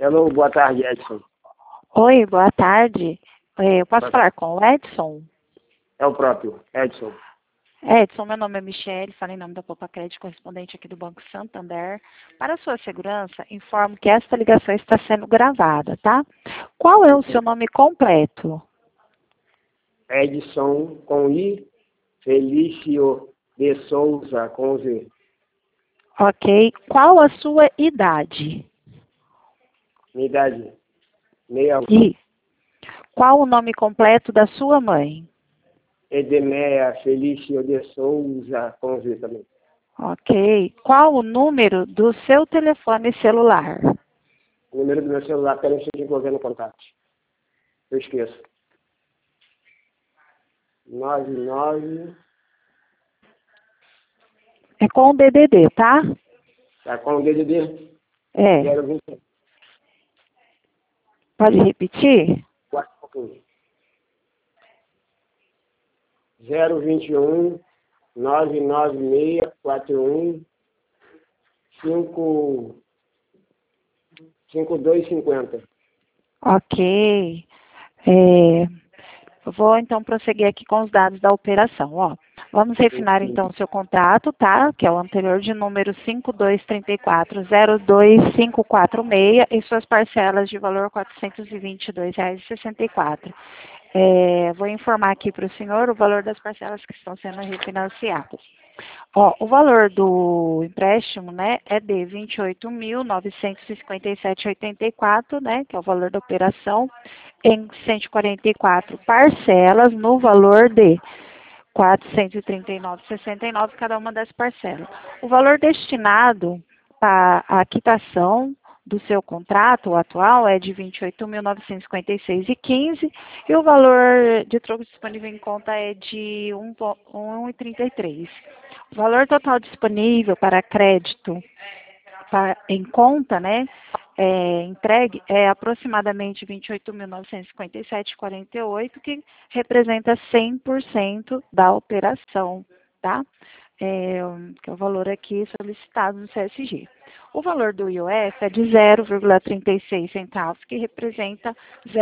Hello, boa tarde, Edson. Oi, boa tarde. Eu posso falar com o Edson? É o próprio, Edson. Edson, meu nome é Michele, falo em nome da Poupa Crédito, correspondente aqui do Banco Santander. Para a sua segurança, informo que esta ligação está sendo gravada, tá? Qual é o seu nome completo? Edson com I, Felício de Souza com Z. Ok. Qual a sua idade? Minha idade, 61. E qual o nome completo da sua mãe? Edemeia Felício de Souza com Z também. Ok. Qual o número do seu telefone celular? O número do meu celular, peraí, deixa eu envolver no contato. Eu esqueço. 99, É com o DDD, tá? tá com o DDD É. 020. Pode repetir? 021 99641 5250. Ok. Eu vou então prosseguir aqui com os dados da operação. Ó, vamos refinar então o seu contrato, tá? Que é o anterior de número 5234-02546 e suas parcelas de valor R$ 422,64. Vou informar aqui para o senhor o valor das parcelas que estão sendo refinanciadas. Ó, o valor do empréstimo, né, é de R$ 28.957,84, né, que é o valor da operação, em 144 parcelas, no valor de R$ 439,69 cada uma das parcelas. O valor destinado para a quitação do seu contrato o atual é de R$ 28.956,15 e o valor de troco disponível em conta é de R$ 1,33. O valor total disponível para crédito em conta, né, entregue é aproximadamente R$ 28.957,48, que representa 100% da operação, tá? Que é o valor aqui solicitado no CSG. O valor do IOF é de 0,36 centavos, que representa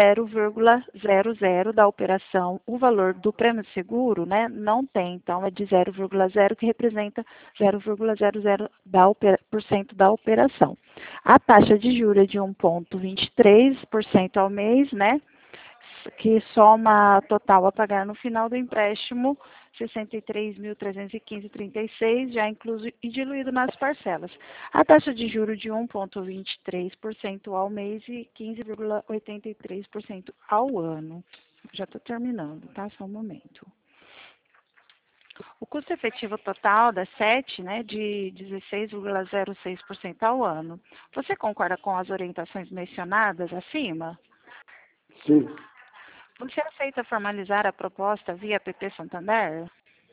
0,00 da operação. O valor do prêmio de seguro, né, não tem, então é de 0,0, que representa 0,00% da operação. A taxa de juros é de 1,23% ao mês, né, que soma total a pagar no final do empréstimo 63.315,36, já incluso e diluído nas parcelas. A taxa de juros de 1,23% ao mês e 15,83% ao ano. Já estou terminando, tá? Só um momento. O custo efetivo total da SET, né, de 16,06% ao ano. Você concorda com as orientações mencionadas acima? Sim. Você aceita formalizar a proposta via PP Santander?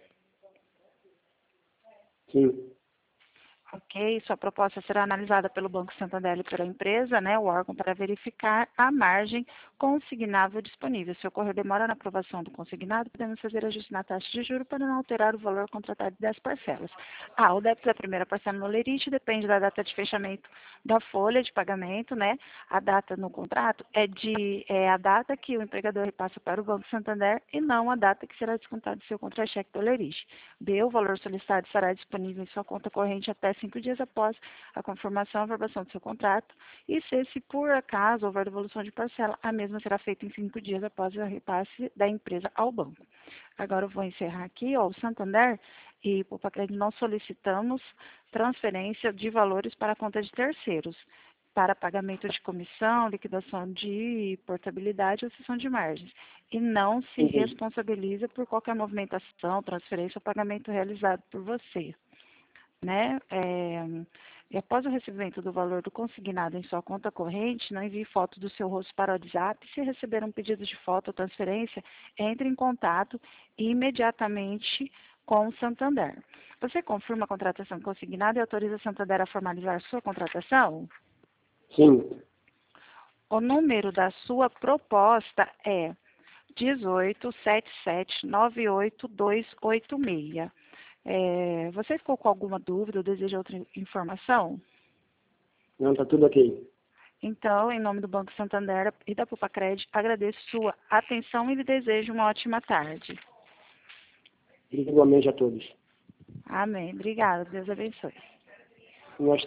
Sim. Ok, sua proposta será analisada pelo Banco Santander e pela empresa, né, o órgão, para verificar a margem consignável disponível. Se ocorrer demora na aprovação do consignado, podemos fazer ajuste na taxa de juros para não alterar o valor contratado das parcelas. O débito da primeira parcela no lerite depende da data de fechamento da folha de pagamento, né? A data no contrato é a data que o empregador repassa para o Banco Santander e não a data que será descontado do seu contra-cheque do lerite. B, o valor solicitado estará disponível em sua conta corrente até 5 dias após a confirmação e aprovação do seu contrato. E se por acaso houver devolução de parcela, a mesma será feita em 5 dias após o repasse da empresa ao banco. Agora eu vou encerrar aqui. O Santander e Poupa Crédito não solicitamos transferência de valores para a conta de terceiros, para pagamento de comissão, liquidação de portabilidade ou cessão de margens, e não se responsabiliza por qualquer movimentação, transferência ou pagamento realizado por você, né? E após o recebimento do valor do consignado em sua conta corrente, não envie foto do seu rosto para o WhatsApp. Se receber um pedido de foto ou transferência, entre em contato imediatamente com o Santander. Você confirma a contratação consignada e autoriza o Santander a formalizar sua contratação? Sim. O número da sua proposta é 1877982286. Você ficou com alguma dúvida ou deseja outra informação? Não, tá tudo ok. Então, em nome do Banco Santander e da Pupacred, agradeço sua atenção e lhe desejo uma ótima tarde. Igualmente a todos. Amém. Obrigada. Deus abençoe. Nós